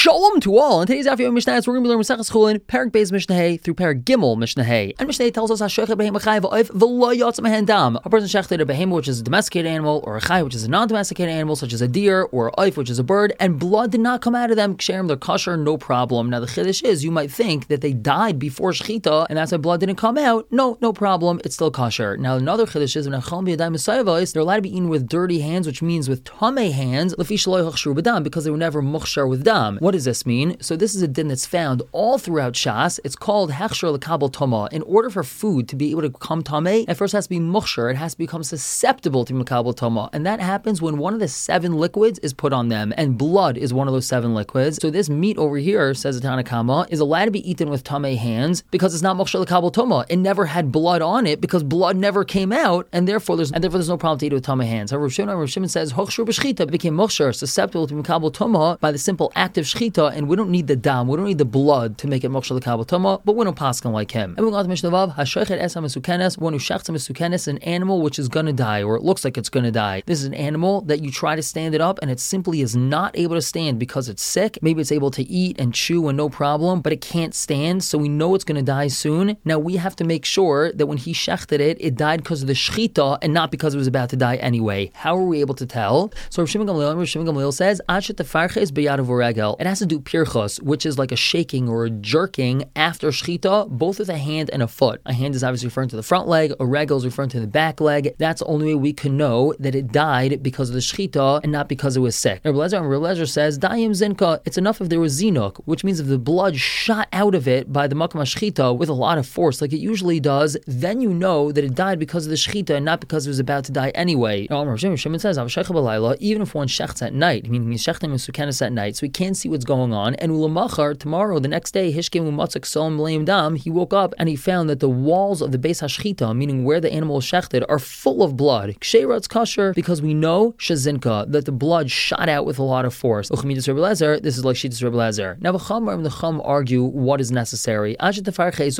Shalom to all. In today's Afiyah Mishnah, we're going to be learning Maseches Chulin, Perek Beis Mishnah Hay through Perek Gimel Mishnah Hay. And Mishnah Hay tells us Hashechet behema chai v'oif v'lo yotz mehen dam. A person shechted a behema, which is a domesticated animal, or a chai, which is a non-domesticated animal, such as a deer, or a oif, which is a bird, and blood did not come out of them. Ksherim, they're kosher, no problem. Now the chiddush is, you might think that they died before shechita, and that's why blood didn't come out. No problem. It's still kosher. Now another chiddush is, they're allowed to be eaten with dirty hands, which means with tamei hands, because they were never mukhshar with dam. What does this mean? So this is a din that's found all throughout Shas. It's called hechshar l'kabel tama. In order for food to be able to become tamei, it first has to be mukhshar. It has to become susceptible to makabel tama, and that happens when one of the 7 liquids is put on them, and blood is one of those 7 liquids. So this meat over here, says the Tanna Kama, is allowed to be eaten with tamei hands because it's not mukhshar l'kabel tama. It never had blood on it because blood never came out, and therefore there's no problem to eat it with tamei hands. However, Rav Shimon says hochshur b'shchita became mukhshar, susceptible to makabel tama by the simple act of shchita, and we don't need the dam, we don't need the blood to make it mukhshar l'kabel tama, but we don't paskin like him. And we go on to Mishnah Vav, hashochet esam mesukenes, one who shechts a mesukenes, an animal which is going to die, or it looks like it's going to die. This is an animal that you try to stand it up, and it simply is not able to stand because it's sick. Maybe it's able to eat and chew and no problem, but it can't stand, so we know it's going to die soon. Now we have to make sure that when he shechted it, it died because of the shchita and not because it was about to die anyway. How are we able to tell? So Rav Shimon Gamliel says, it has to do pirchos, which is like a shaking or a jerking after shchita, both with a hand and a foot. A hand is obviously referring to the front leg, a regel is referring to the back leg. That's the only way we can know that it died because of the shchita and not because it was sick. Rabbi Lezer says, Dayim zinka, it's enough if there was zinuk, which means if the blood shot out of it by the makam shchita with a lot of force, like it usually does, then you know that it died because of the shchita and not because it was about to die anyway. Rav Shimon says, even if one shechts at night, meaning he's shechting mesukenes at night, so he can't see what's going on, and ulamachar, tomorrow, the next day, hishkim umatzak solam leim dam, he woke up and he found that the walls of the beis hashchita, meaning where the animal was shechted, are full of blood. Ksheira, it's kosher because we know shazinka, that the blood shot out with a lot of force. Uchmidas Rebbe Lezer, this is like Shitas Rebbe Lezer. Now the Chum argue what is necessary. It doesn't have to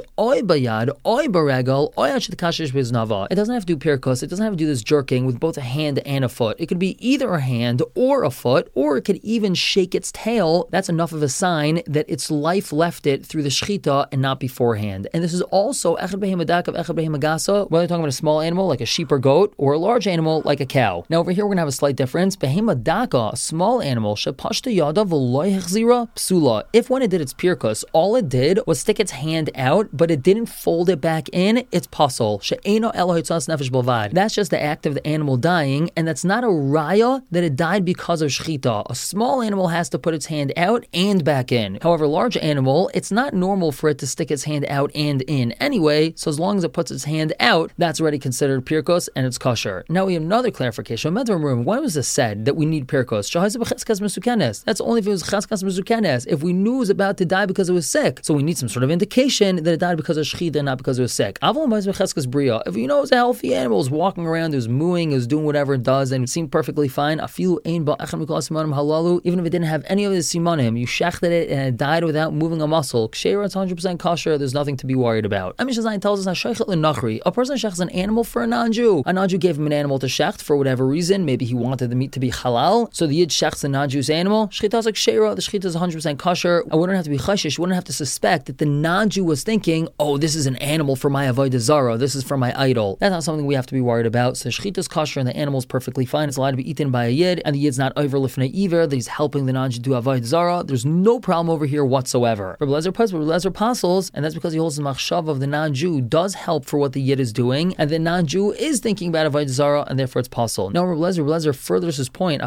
do pirkos, it doesn't have to do this jerking with both a hand and a foot. It could be either a hand or a foot, or it could even shake its tail. That's enough of a sign that its life left it through the shchita and not beforehand. And this is also echad behema dakav, echad behema gasa, whether you're talking about a small animal like a sheep or goat, or a large animal like a cow. Now over here we're going to have a slight difference. Behema daka, a small animal, shepashta yada v'lo yechzira psula. If when it did its pirkus, all it did was stick its hand out, but it didn't fold it back in, it's pasul. She'eno elo hitzas nefesh b'vad. That's just the act of the animal dying, and that's not a raya that it died because of shchita. A small animal has to put its hand out and back in. However, large animal, it's not normal for it to stick its hand out and in anyway, so as long as it puts its hand out, that's already considered pirkos and it's kosher. Now we have another clarification. When was this said that we need pirkos? That's only if it was cheskas mesukenes, if we knew it was about to die because it was sick. So we need some sort of indication that it died because of shchita and not because it was sick. If you know it's a healthy animal, it's walking around, it's mooing, it's doing whatever it does, and it seemed perfectly fine, even if it didn't have any of the simanim, you shechted it and it died without moving a muscle, ksheira, it's 100% kosher, there's nothing to be worried about. Mishnah Zayin tells us, a person shechts an animal for a non-Jew. A non-Jew gave him an animal to shecht for whatever reason, maybe he wanted the meat to be halal, so the Yid shechts a non-Jew's animal, shchita is like ksheira, the shchita is 100% kosher, and we wouldn't have to be chashish, we wouldn't have to suspect that the non-Jew was thinking, oh, this is an animal for my avodah zara, this is for my idol. That's not something we have to be worried about, so the shchita is kosher and the animal is perfectly fine, it's allowed to be eaten by a Yid, and the Yid's not over lifnei iver, that he's helping the non-Jew do avodah zara. There's no problem over here whatsoever. Rabbi Lezer passes, and that's because he holds the machshav of the non-Jew does help for what the Yid is doing, and the non-Jew is thinking about avodah zara, and therefore it's pasul. Now Rabbi Lezer furthers his point.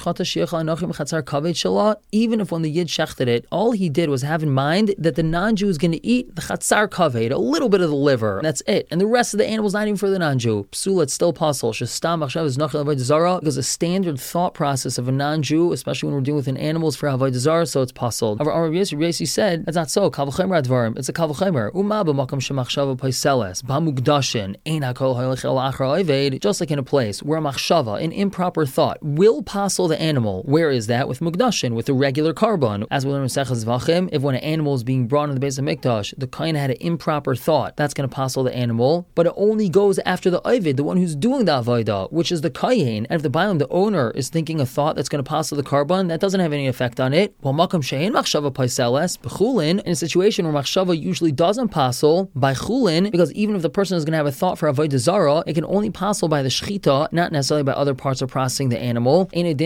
Even if when the Yid shechted it, all he did was have in mind that the non-Jew is going to eat the chatzar kaved, a little bit of the liver. That's it, and the rest of the animal's not even for the non-Jew. Psula, it's still pasul. Shestam machshav is nachal avodah zara, because the standard thought process of a non-Jew, especially when we're dealing with an animals for avodah zara, so it's pasul. However, Rabbi Yossi said that's not so. Kal v'chomer advarim. It's a kal v'chomer. Uma b'makom shemachshava paiseles b'mugdashin ein hakol hoylech el achar oived. Just like in a place where a machshava, an improper thought, will pasul the animal. Where is that? With mugdashin, with a regular carbon. As we learn in Maseches Zvachim, if when an animal is being brought in the base of mikdash, the kohen had an improper thought, that's going to pasul the animal. But it only goes after the oived, the one who's doing the avodah, which is the kohen. And if the bailam, the owner, is thinking a thought that's going to pasul the carbon, that doesn't have any effect on it. While makam shein machshava paiseles b'chulin, in a situation where machshava usually doesn't passel by chulin, because even if the person is going to have a thought for avodah zara, it can only passel by the shechita, not necessarily by other parts of processing the animal. Shouldn't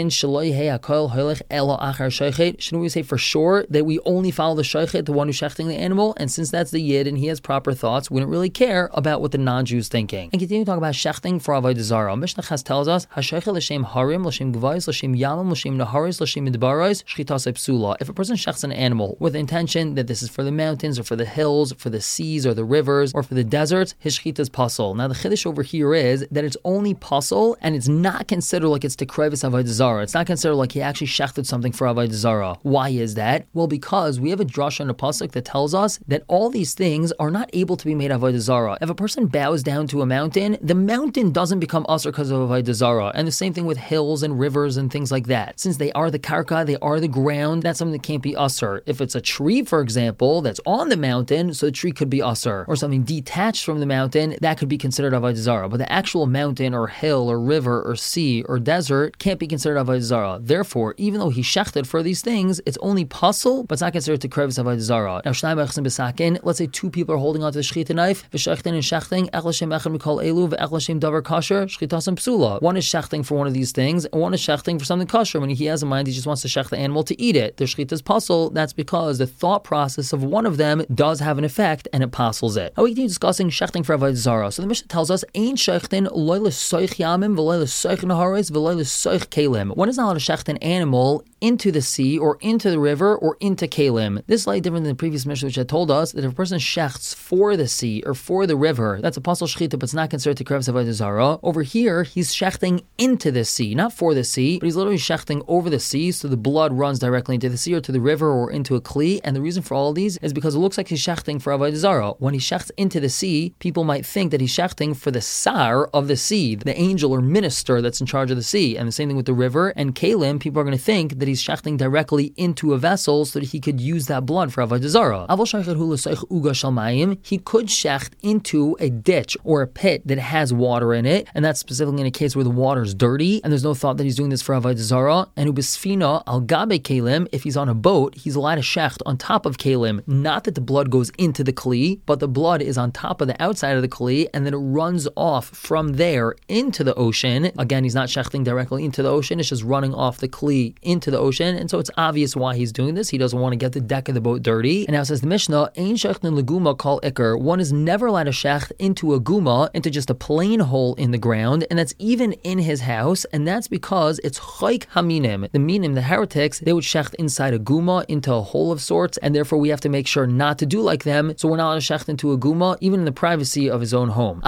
we say for sure that we only follow the shochet, the one who's shechting the animal? And since that's the yid and he has proper thoughts, we don't really care about what the non-Jew's thinking. And continue to talk about shechting for avodah zara. Mishnah Ches tells us, Hashochet l'shem harim, l'shem gvais, l'shem yalam, l'shem naharis, l'shem midbarais, shchitas psula. If a person shechts an animal with the intention that this is for the mountains or for the hills, for the seas or the rivers or for the deserts, his shchita is pasul. Now the chiddush over here is that it's only pasul and it's not considered like it's the krevis avodah zara. It's not considered like he actually shechted something for avodah zara. Why is that? Well, because we have a drasha in a pasuk that tells us that all these things are not able to be made avodah zara. If a person bows down to a mountain, the mountain doesn't become asur because of avodah zara. And the same thing with hills and rivers and things like that. Since they are the karka, they are the ground, that's something that can't be asur. If it's a tree, for example, that's on the mountain, so the tree could be asur. Or something detached from the mountain, that could be considered avodah zara. But the actual mountain or hill or river or sea or desert can't be considered avodah zara. Therefore, even though he shechted for these things, it's only pasul, but it's not considered to krevis avodah zara. Now, let's say two people are holding onto the shechita knife, v'shechtin and shechting, ech l'shem echad mikol elu, v'ech l'shem davar kasher, shchitas psula. One is shechting for one of these things, and one is shechting for something kasher. When he has in mind, he just wants to shech the animal to eat it. The shechita is pasul. That's because the thought process of one of them does have an effect, and it pasels it. Now we continue discussing shechting for avodah zara. So the Mishnah tells us, ein shechtin loy l'soich yamim, v'loy l'soich naharis, v'loy l'soich kelim. One is not allowed to shecht an animal into the sea or into the river or into kalim. This is slightly different than the previous Mishnah, which had told us that if a person shechts for the sea or for the river, that's a pasul shechita, but it's not considered to krevis avodah zara. Over here, he's shechting into the sea, not for the sea, but he's literally shechting over the sea, so the blood runs directly into the sea or to the river or into a kli. And the reason for all of these is because it looks like he's shechting for avodah zara. When he shechts into the sea, people might think that he's shechting for the sar of the sea, the angel or minister that's in charge of the sea. And the same thing with the river and kalim, people are going to think that he's shechting directly into a vessel so that he could use that blood for avodah zara. He could shecht into a ditch or a pit that has water in it, and that's specifically in a case where the water is dirty and there's no thought that he's doing this for avodah zara. And ubisfina al gabe kalim, if he's on a boat, he's allowed to shecht on top of kalim. Not that the blood goes into the kli, but the blood is on top of the outside of the kli, and then it runs off from there into the ocean. Again, he's not shechting directly into the ocean, it's just running off the kli into the ocean, and so it's obvious why he's doing this. He doesn't want to get the deck of the boat dirty. And now says the Mishnah, ein shechtin leguma kol ikar. One is never allowed to shecht into a guma, into just a plain hole in the ground, and that's even in his house, and that's because it's chayk haminim. The minim, the heretics, they would shecht inside a guma, into a hole of sorts, and therefore we have to make sure not to do like them, so we're not allowed to shecht into a guma, even in the privacy of his own home.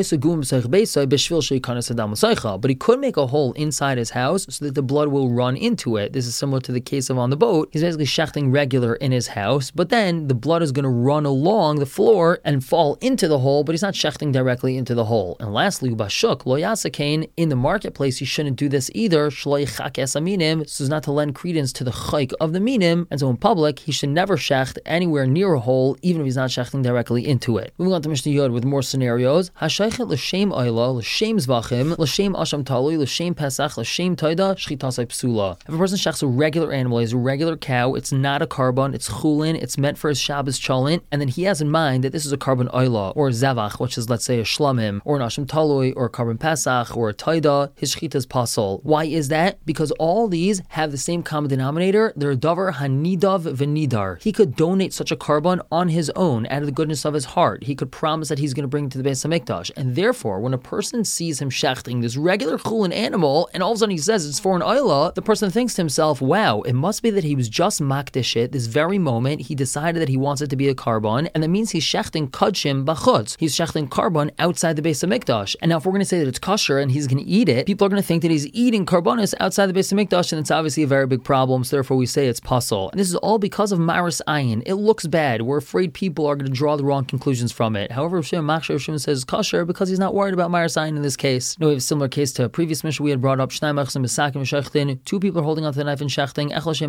But he could make a hole inside his house so that the blood will run into it. This is similar to the case of on the boat. He's basically shechting regular in his house, but then the blood is going to run along the floor and fall into the hole, but he's not shechting directly into the hole. And lastly, bashuk lo yasakain, in the marketplace, he shouldn't do this either. Shloi chakes aminim, so as not to lend credence to the chayk of the minim, and so in public, he should never shecht anywhere near a hole, even if he's not shechting directly into it. Moving on to Mishnah Yod with more scenarios. Hashaychet l'shem oila, l'shem zvachim, l'shem asham talui, l'shem pesach, l'shem taida, shchitasai psula. If a person shechts a regular animal, he's a regular cow, it's not a carbon, it's chulin, it's meant for his Shabbos cholent, and then he has in mind that this is a carbon oila, or a zevach, which is, let's say, a shlamim, or an asham talui, or a carbon pesach, or a taida, his shchita is pasul. Why is that? Because all these have the same common denominator. They're a davar hanidav v'nidar. He could donate such a carbon on his own, out of the goodness of his heart. He could promise that he's going to bring it to the Beis HaMikdash. And therefore, when a person sees him shechting this regular chulin animal, and all of a sudden he says it's for an oila, the person thinks to himself, wow, it must be that he was just makdish it this very moment. He decided that he wants it to be a carbon, and that means he's shechting kudshim b'chutz. He's shechting carbon outside the Beis HaMikdash. And now if we're going to say that it's kosher and he's going to eat it, people are going to think that he's eating karbonis outside the Beis HaMikdash, and it's obviously a very big problem, so therefore we say it's pasul. And this is all because of maris ayin. It looks bad. We're afraid people are going to draw the wrong conclusions from it. However, Shimon says kosher because he's not worried about maris ayin in this case. No, we have a similar case to a previous mission we had brought up. Two people are holding onto the knife and shechting.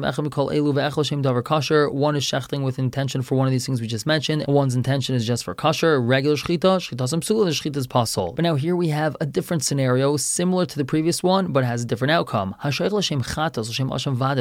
One is shechting with intention for one of these things we just mentioned, and one's intention is just for kosher, regular shchita, shchita samsula, the shchita is pasul. But now here we have a different scenario, similar to the previous one, but it has a different outcome. If a person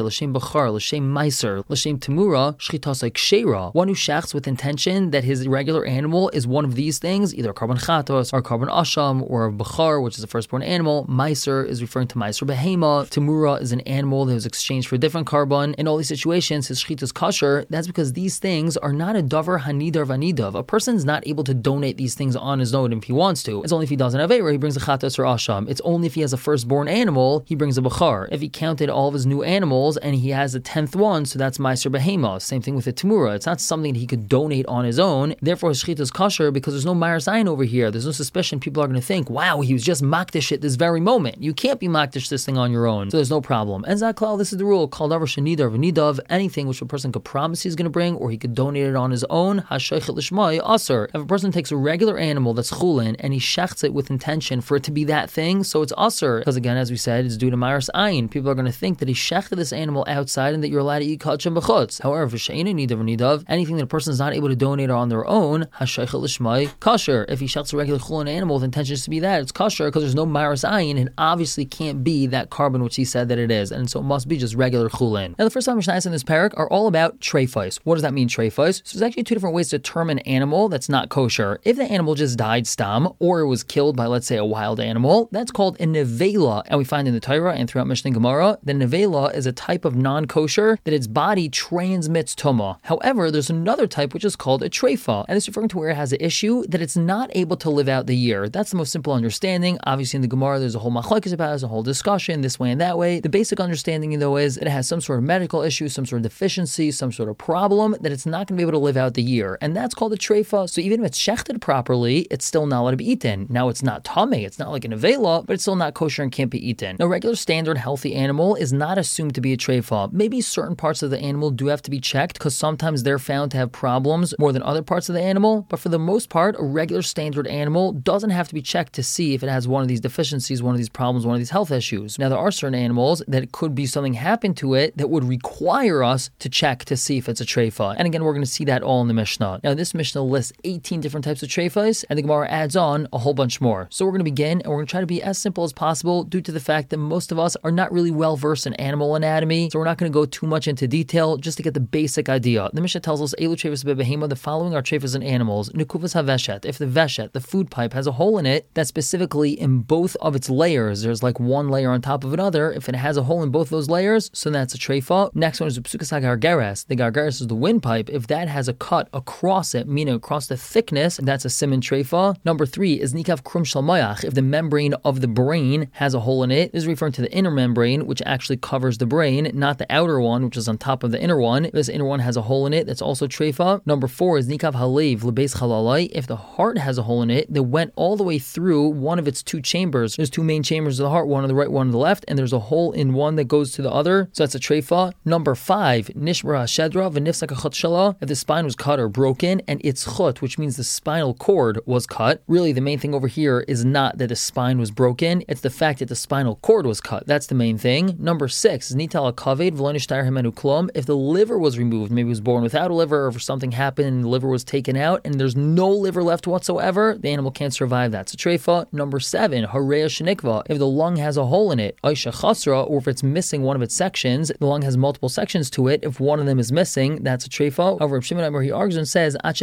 b'char l'shem meiser l'shem temura shchitasei kshera. One who shechts with intention that his regular animal is one of these things, either carbon chatos or carbon asham or b'char, which is the firstborn animal. Meiser is referring to meiser behema. Temura is an animal that was exchanged for a different carbon. In all these situations, his shchita is kosher. That's because these things are not a davar hanidar vanidav. A person's not able to donate these things on his own if he wants to. It's only if he doesn't have Eira, he brings a chatas or asham. It's only if he has a firstborn animal, he brings a b'char. If he counted all of his new animals and he has a 10th one, so that's meiser behema. Same thing with the temura. It's not something that he could donate on his own. Therefore, his shchita is kosher because there's no Ma'aras Ayin over here. There's no suspicion. People are going to think, wow, he was just makdish it this very moment. You can't be makdish this thing on your own. So there's no problem. And zaklal, this is the rule. Kal davar shenidar v'nidav, anything which a person could promise he's going to bring or he could donate it on his own, hashaychet l'shmai aser. If a person takes a regular animal that's chulin and he shechts it with intention for it to be that thing, so it's aser. Because again, as we said, it's due to Ma'aras Ayin. People are going to think that he shechted this animal outside and that you're allowed to eat kachim b'chutz. However, v'she'ena nidav v'nidav, anything that a person is not able to donate on their own, hashaychet l'shmai kosher. If he shechts a regular chulin animal with intentions to be that, it's kosher because there's no Ma'aras Ayin and obviously can't be that carbon which he said that it is, and so it must be just regular chulin. Now, the first time Mishnayos in this parak are all about treifos. What does that mean, treifos? So there's actually two different ways to term an animal that's not kosher. If the animal just died stam, or it was killed by, let's say, a wild animal, that's called a nevela. And we find in the Torah and throughout Mishnah and Gemara, the nevela is a type of non-kosher that its body transmits tuma. However, there's another type which is called a treifa, and this is referring to where it has an issue that it's not able to live out the year. That's the most simple understanding. Obviously, in the Gemara, there's a whole machlokes about it, there's a whole discussion this way and that way. The basic understanding, though, is it has some sort of medical issue, some sort of deficiency, some sort of problem that it's not going to be able to live out the year, and that's called a treifa. So even if it's shechted properly, it's still not allowed to be eaten. Now, it's not tamei, it's not like an avela, but it's still not kosher and can't be eaten. Now, regular standard healthy animal is not assumed to be a treifa. Maybe certain parts of the animal do have to be checked because sometimes they're found to have problems more than other parts of the animal, but for the most part, a regular standard animal doesn't have to be checked to see if it has one of these deficiencies, one of these problems, one of these health issues. Now, there are certain animals that it could be something happened to it that would require us to check to see if it's a treifa. And again, we're going to see that all in the Mishnah. Now, this Mishnah lists 18 different types of treifas, and the Gemara adds on a whole bunch more. So we're going to begin, and we're going to try to be as simple as possible due to the fact that most of us are not really well versed in animal anatomy, so we're not going to go too much into detail just to get the basic idea. The Mishnah tells us, Elu treifas bebehema, the following are treifas in animals. Nekuvas haveshet, if the veshet, the food pipe, has a hole in it that's specifically in both of its layers, there's like one layer on top of another, if it has a hole in both those layers, so that's a treifa. Next one is the psukas hagargeres. The gargeres is the windpipe. If that has a cut across it, meaning across the thickness, that's a siman treifa. Number 3 is nikav krum shel mayach. If the membrane of the brain has a hole in it, this is referring to the inner membrane, which actually covers the brain, not the outer one, which is on top of the inner one. If this inner one has a hole in it, that's also treifa. Number 4 is nikav halev lebeis chalalai. If the heart has a hole in it, that went all the way through one of its two chambers. There's two main chambers of the heart, one on the right, one on the left, and there's a hole in one that goes to the other, so that's a treifa. Number 5, nishbara shedra v'nifsak chut shala. If the spine was cut or broken, and its chut, which means the spinal cord, was cut. Really, the main thing over here is not that the spine was broken, it's the fact that the spinal cord was cut. That's the main thing. Number 6 is nital kaved v'lo nishtar himenu klum. If the liver was removed, maybe it was born without a liver, or if something happened and the liver was taken out, and there's no liver left whatsoever, the animal can't survive. That's a treifa. Number 7, hareya shenikva. If the lung has a hole in it, aisha chasra, or if it's missing one of its sections, the lung has multiple sections to it. If one of them is missing, that's a treifa. However, Shimon Amar, he argues and says, a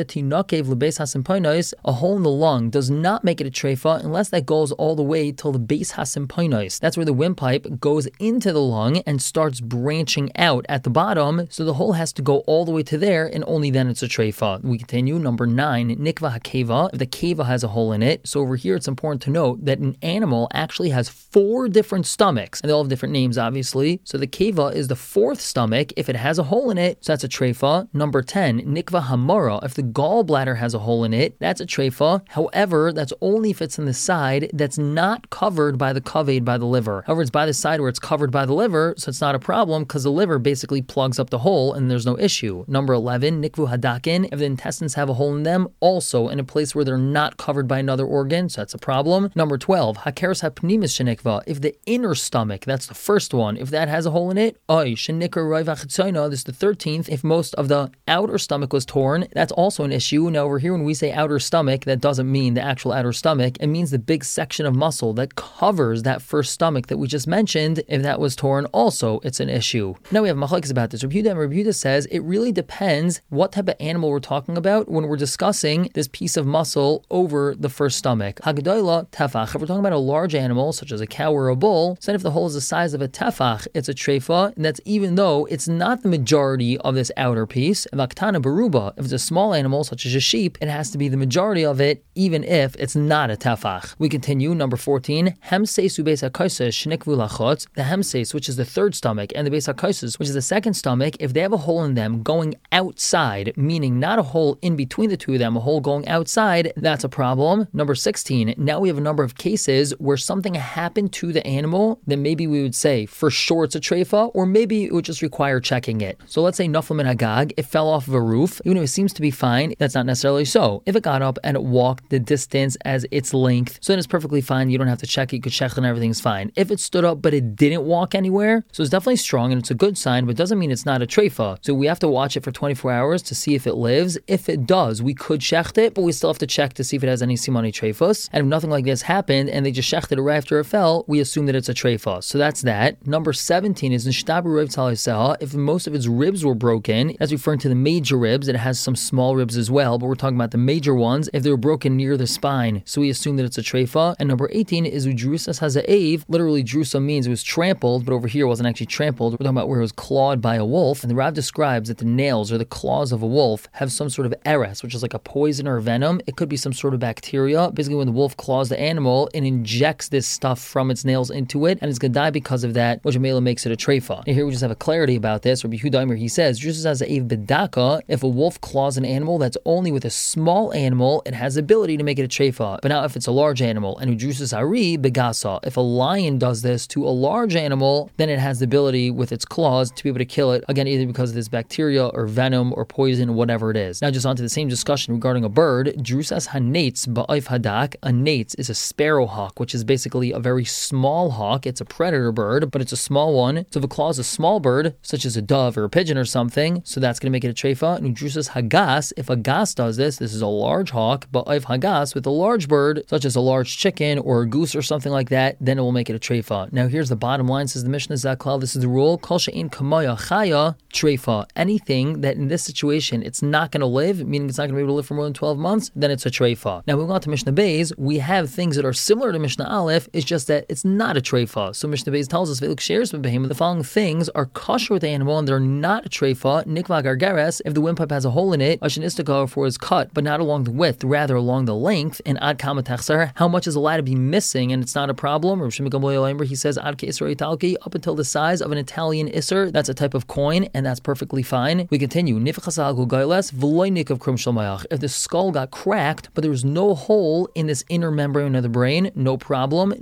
hole in the lung does not make it a treifa unless that goes all the way till the base hasimpoinos. That's where the windpipe goes into the lung and starts branching out at the bottom. So the hole has to go all the way to there, and only then it's a treifa. We continue. Number 9, nikva hakeva. If the keva has a hole in it. So over here, it's important to note that an animal actually has 4 different stomachs, and they all have different names, obviously. So the keva is the 4th stomach. If it has a hole in it, so that's a treifa. Number 10, nikva hamara. If the gallbladder has a hole in it, that's a treifa. However, that's only if it's in the side that's not covered by the kaved, by the liver. However, it's by the side where it's covered by the liver, so it's not a problem because the liver basically plugs up the hole and there's no issue. Number 11, nikvu hadakin. If the intestines have a hole in them, also in a place where they're not covered by another organ, so that's a problem. Number 12, hakeres hapnimis shenikva. If the inner stomach, that's the first one, if that has a hole in it, shenikar roiv achitzoyna, this is the 13th. If most of the outer stomach was torn, that's also an issue. Now over here, when we say outer stomach, that doesn't mean the actual outer stomach. It means the big section of muscle that covers that first stomach that we just mentioned. If that was torn, also it's an issue. issue. Now we have machlokes about this. Rabbi Yehuda says it really depends what type of animal we're talking about when we're discussing this piece of muscle over the first stomach. Hagdoila tefach. If we're talking about a large animal, such as a cow or a bull, so then if the hole is the size of a tefach, it's a treifa, and that's even though it's not the majority of this outer piece. Vaktana baruba. If it's a small animal, such as a sheep, it has to be the majority of it, even if it's not a tefach. We continue, number 14, hemseis ubeis hakaises shnikvu lachotz. The hemseis, which is the third stomach, and the beis hakaises, which is the second stomach, if they have a hole in them going outside, meaning not a hole in between the two of them, a hole going outside, that's a problem. Number 16, now we have a number of cases where something happened to the animal that maybe we would say for sure it's a treifa, or maybe it would just require checking it. So let's say naflam min hagag, it fell off of a roof, even if it seems to be fine, that's not necessarily so. If it got up and it walked the distance as its length, so then it's perfectly fine, you don't have to check it, you could check it and everything's fine. If it stood up but it didn't walk anywhere, so it's definitely strong and it's a good sign, but it doesn't mean it's not a treifa. So we have to watch it for 24 hours to see if it lives. If it does, we could shecht it, but we still have to check to see if it has any simani treifos. And if nothing like this happened and they just shechted it right after it fell, we assume that it's a treifa. So that's that. Number 17 is nishtabu rib taliseha. If most of its ribs were broken, that's referring to the major ribs. It has some small ribs as well, but we're talking about the major ones. If they were broken near the spine, so we assume that it's a treifa. And number 18 is udrusas haza'ev. Literally, drusa means it was trampled, but over here it wasn't actually trampled. We're talking about where it was clawed by a wolf. And the Rav describes that the nails or the claws of a wolf have some sort of eres, which is like a poison or a venom. It could be some sort of bacteria. Basically, when the wolf claws the animal, it injects this stuff from its nails into it, and it's going to die because of that, which Mela makes it a treifa. And here we just have a clarity about this. Rabbi Yehuda, he says, just as a bedaka, if a wolf claws an animal that's only with a small animal, it has the ability to make it a treifa. But now if it's a large animal, and udrusas ari begasa, if a lion does this to a large animal, then it has the ability with its claws to be able to kill it, again, either because of this bacteria or venom or poison or whatever it is. Now just onto the same discussion regarding a bird, drusas hanates ba'if hadak. A nates is a sparrowhawk, which is basically a very small hawk. It's a predator bird, but it's a small one. So if it claws a small bird, such as a dove or a pigeon or something, so that's going to make it a treifa. And drusas hagas, if a gas does this is a large hawk, ba'if hagas with a large bird, such as a large chicken or a goose or something like that, then it will make it a treifa. Now here's the bottom line, says the Mishnah Zaklal, this is the rule, kol she'in kamaya chaya treifa. Anything that in this situation it's not going to live, meaning it's not going to be able to live for more than 12 months, then it's a treifa. Now moving on to Mishnah Beis, we have things that are similar to Mishnah Aleph, it's just that it's not a treifa. So Mishnah Beis tells us the following things are kosher with the animal and they're not a treifa. Nikva gargeres, if the windpipe has a hole in it, ashen istakar for is cut, but not along the width, rather along the length. And ad kama tachsar, how much is allowed to be missing, and it's not a problem. He says ad ke isra italki, up until the size of an Italian isser, that's a type of coin, and that's perfectly fine. We continue. If the skull got cracked, but there was no hole in this inner membrane of the brain, no problem.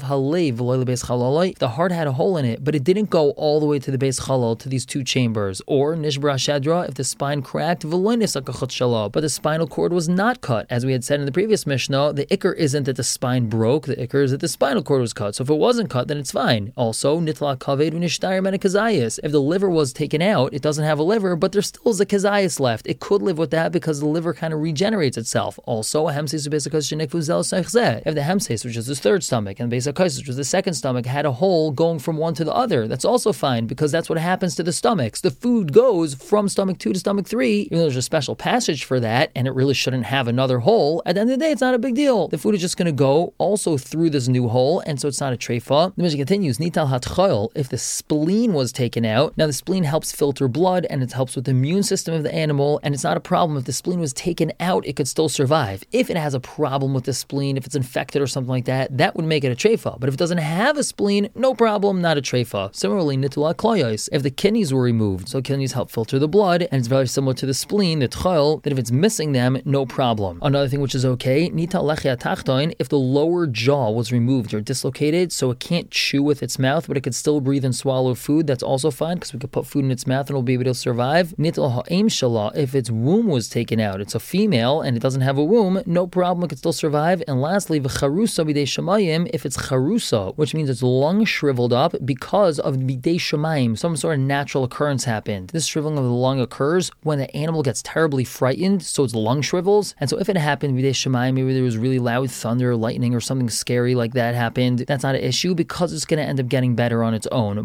If the heart had a hole in it, but it didn't go all the way to the base chalal, to these two chambers. Or nishbra shadra, if the spine cracked, but the spinal cord was not cut. As we had said in the previous Mishnah, the ikr isn't that the spine broke, the ikr is that the spinal cord was cut. So if it wasn't cut, then it's fine. Also, nitla kaved unishtayr menakazayis. If the liver was taken out, it doesn't have a liver, but there still is a kazayis left. It could live with that because the liver kind of regenerates itself. Also, a hemseis if the hemseis, which is the third stomach, and the beis hakaisis, which was the second stomach, had a hole going from one to the other, that's also fine because that's what happens to the stomachs. The food goes from stomach 2 to stomach 3, even though there's a special passage for that, and it really shouldn't have another hole. At the end of the day, it's not a big deal. The food is just going to go also through this new hole, and so it's not a treifa. The Mishnah continues, nital hatchoil, if the spleen was taken out. Now the spleen helps filter blood, and it helps with the immune system of the animal, and it's not a problem. If the spleen was taken out, it could still survive. If it has a problem with the spleen, if it's infected or something like that, that would make it a treifa. But if it doesn't have a spleen, no problem, not a treifa. Similarly, nitula kloyos, if the kidneys were removed, so kidneys help filter the blood, and it's very similar to the spleen, the tchol, that if it's missing them, no problem. Another thing which is okay, nita lechia tachtoin, if the lower jaw was removed or dislocated, so it can't chew with its mouth, but it could still breathe and swallow food, that's also fine, because we could put food in its mouth and it'll be able to survive. Nitla ha'im shalah, if its womb was taken out, it's a female and it doesn't have a womb, no problem, it could still survive. And lastly, v'charusa b'dei shamayim, if it's charusa, which means its lung shriveled up because of b'dei shamayim, some sort of natural occurrence happened. This shriveling of the lung occurs when the animal gets terribly frightened, so its lung shrivels. And so if it happened b'dei shamayim, maybe there was really loud thunder, lightning, or something scary like that happened, that's not an issue because it's going to end up getting better on its own. But let's say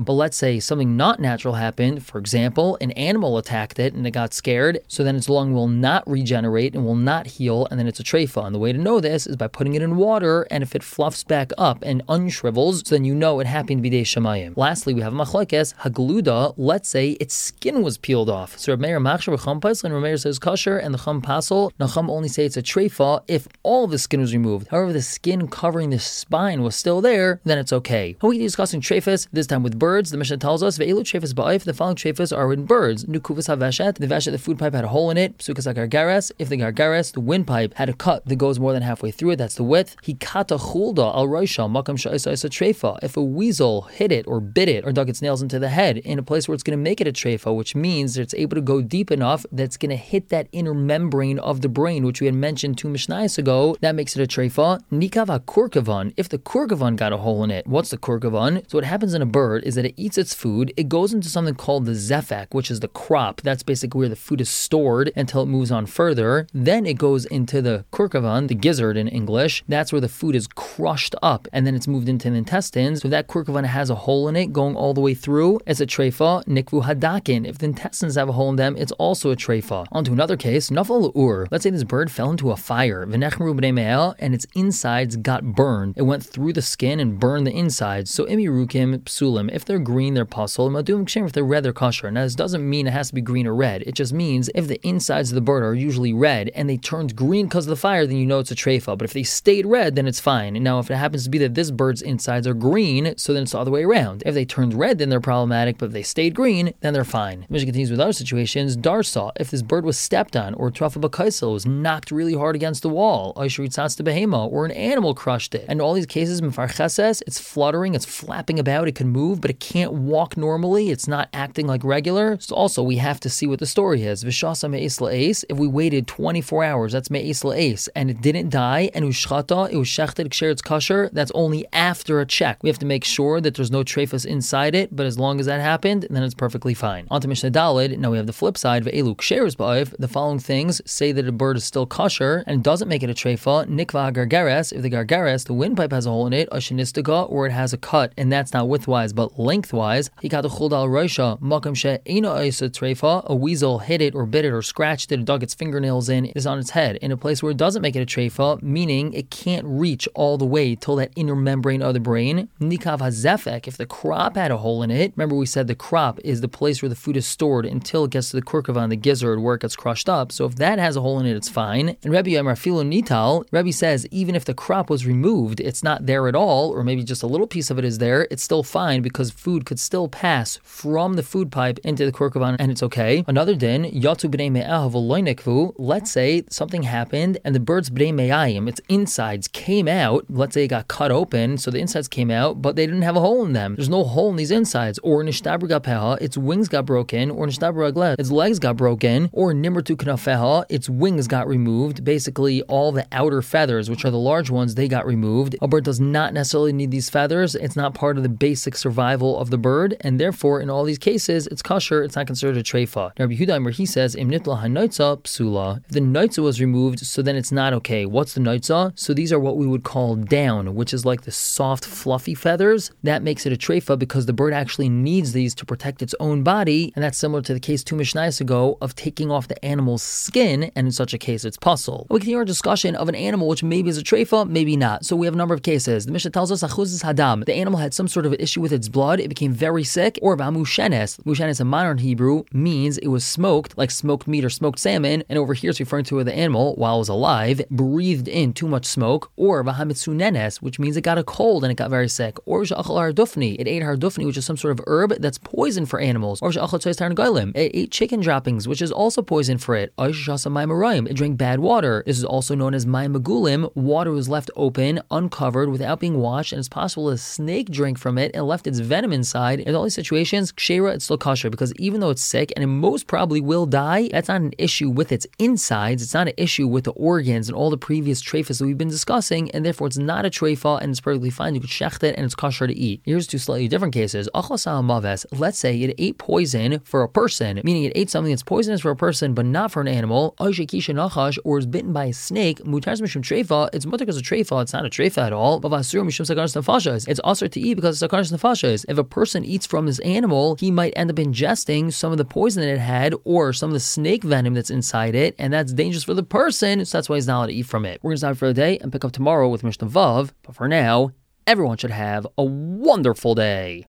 say something not natural happened, for example, an animal attacked it and it got scared, so then its lung will not regenerate and will not heal, and then it's a treifa. And the way to know this is by putting it in water, and if it fluffs back up and unshrivels, so then you know it happened bidei shamayim. Lastly, we have machlekes hagluda. Let's say its skin was peeled off. So Reb Meir machshir v'cham paisel, and Reb Meir says kosher, and the chum pasel. Nachum only say it's a treifa if all of the skin was removed. However, the skin covering the spine was still there, then it's okay. How we discussing treifas, this time with birds. The Mishnah tells us ve'elu treifas ba'if. The following treifas are in birds. Nukuvas haveshet. The veshet, the food pipe, had a hole in it. Psukas hagargares. If the gargares, the windpipe, had a cut that goes more than halfway through it, that's the width. Hikata chulda al roisha makam sha'isa isa treifa. If a weasel hit it or bit it or dug its nails into the head in a place where it's going to make it a treifa, which means that it's able to go deep enough that's going to hit that inner membrane of the brain, which we had mentioned 2 mishnayos ago, that makes it a treifa. Nikav kurkavan. If the kurkavan got a hole in it, what's the kurkavan? So what happens in a bird is that it eats its food, it goes into something called the zefek, which is the crop. That's basically where the food is stored until it moves on further. Then it goes into the kurkavan, the gizzard in English. That's where the food is crushed up, and then it's moved into the intestines. So if that kurkavan has a hole in it going all the way through, it's a treifa. Nikvu hadakin. If the intestines have a hole in them, it's also a treifa. On to another case, nafal ur. Let's say this bird fell into a fire, v'nechmeru b'nei me'el, and its insides got burned. It went through the skin and burned the insides. So imirukim psulim. If they're green, they're pasul. Madum kshem. If they're red, they're kosher. Now this doesn't mean it has to be green or red. It just means if the insides of the bird are usually red and they turned green because of the fire, then you know it's a treifa. But if they stayed red, then it's fine. And now if it happens to be that this bird's insides are green, so then it's the other way around. If they turned red, then they're problematic. But if they stayed green, then they're fine. Mishnah continues with other situations. Darsa. If this bird was stepped on, or trafa b'kaisel, was knocked really hard against the wall, or an animal crushed it. And in all these cases, mefarcheses, it's fluttering, it's flapping about, it can move, but it can't walk normally. It's not acting like regular. So also we have to see what the story is. Vishasa me'es la'es. If we waited 24 hours, that's me'es la'es, and it didn't die, and ushchata, it was shechted ksher, it's kosher. That's only after a check. We have to make sure that there's no treifas inside it, but as long as that happened, then it's perfectly fine. On to Mishnah Daled. Now we have the flip side. Ve'elu ksheres ba'if. The following things say that a bird is still kosher and doesn't make it a treifa. Nikva gargares. If the gargares, the windpipe, has a hole in it, ashinistiga, or it has a cut, and that's not widthwise but lengthwise. Hikata chuldal roisha makam she'ena isa treifa. A weasel hit it or bit it or scratched it or dug its fingernails in, is on its head in a place where it doesn't make it a treifa, meaning it can't reach all the way till that inner membrane of the brain. Nikav hazefek. If the crop had a hole in it, remember we said the crop is the place where the food is stored until it gets to the kurkavan, the gizzard, where it gets crushed up. So if that has a hole in it, it's fine. And Rabbi Yamar Filo Nital, Rabbi says even if the crop was removed, it's not there at all, or maybe just a little piece of it is there, it's still fine because food could still pass from the food pipe into the kurkavan and it's okay. Another din, Yatu b'nei me'ah v'loinekvu. Let's say something happened and the bird's b'nei me'ayim, its insides came out. Let's say it got cut open, so the insides came out, but they didn't have a hole in them. There's no hole in these insides. Or nishtabra gapeha, its wings got broken, or nishtabra ragleh, its legs got broken, or nimmertu knafeha, its wings got removed. Basically, all the outer feathers, which are the large ones, they got removed. A bird does not necessarily need these feathers. It's not part of the basic survival of the bird, and therefore, in all these cases, it's kosher. It's not considered a treifa. Rabbi Yehuda, he says, Im nitla hanoitza psula. If the noitza was removed, so then it's not okay. What's the noitza? So these are what we would call down, which is like the soft, fluffy feathers. That makes it a treifa because the bird actually needs these to protect its own body, and that's similar to the case 2 mishnayos ago of taking off the animal's skin, and in such a case, it's pasul. We continue our discussion of an animal which maybe is a treifa, maybe not. So we have a number of cases. The Mishnah tells us achuzis hadam. The animal had some sort of issue with its blood. It became very sick. Or mushenes. Mushenes in modern Hebrew means it was smoked, like smoked meat or smoked salmon. And over here it's referring to the animal, while it was alive, breathed in too much smoke. Or vahamitsunenes, which means it got a cold and it got very sick. Or sha'achal hardufni. It ate hardufni, which is some sort of herb that's poison for animals. Or sha'achal tzois tarnagolim. It ate chicken droppings, which is also poison for it. It drank bad water. This is also known as mayim magulim. Water was left open, uncovered, without being washed, and it's possible a snake drank from it and left its venom inside. In all these situations, kshera, it's still kosher, because even though it's sick and it most probably will die, that's not an issue with its insides. It's not an issue with the organs and all the previous treifas that we've been discussing, and therefore it's not a treifa and it's perfectly fine. You could shecht it and it's kosher to eat. Here's 2 slightly different cases. Let's say it ate poison for a person, meaning it ate something that's poisonous for a person but not for an animal, or is bitten by a snake. It's mutter because a treifa, it's not a treifa at all. It's also to eat because it's sakanas nefashos. If a person person eats from this animal, he might end up ingesting some of the poison that it had or some of the snake venom that's inside it, and that's dangerous for the person, so that's why he's not allowed to eat from it. We're going to stop for the day and pick up tomorrow with Mishnah Vav, but for now, everyone should have a wonderful day.